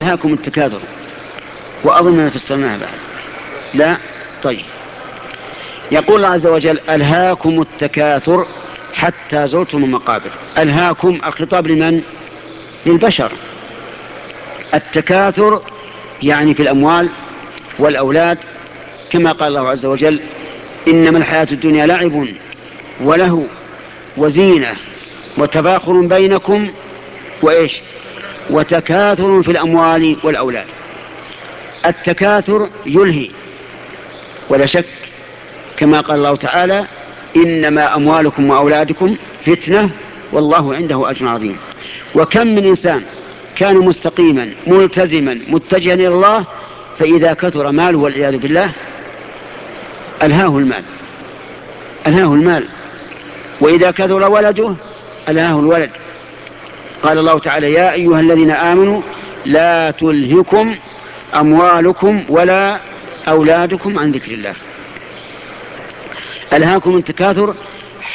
ألهاكم التكاثر، وأظننا فسرناها بعد. لا؟ طيب. يقول الله عز وجل: ألهاكم التكاثر حتى زرتم المقابر. ألهاكم، الخطاب لمن؟ للبشر. التكاثر يعني في الأموال والأولاد، كما قال الله عز وجل: إنما الحياة الدنيا لعب وله وزينة وتباخر بينكم وإيش؟ وتكاثر في الأموال والأولاد. التكاثر يلهي ولا شك، كما قال الله تعالى: إنما أموالكم وأولادكم فتنة والله عنده أجر عظيم. وكم من إنسان كان مستقيما ملتزما متجها إلى الله، فإذا كثر ماله والعياذ بالله ألهاه المال، وإذا كثر ولده ألهاه الولد. قال الله تعالى: يا أيها الذين آمنوا لا تلهكم أموالكم ولا أولادكم عن ذكر الله. ألهاكم التكاثر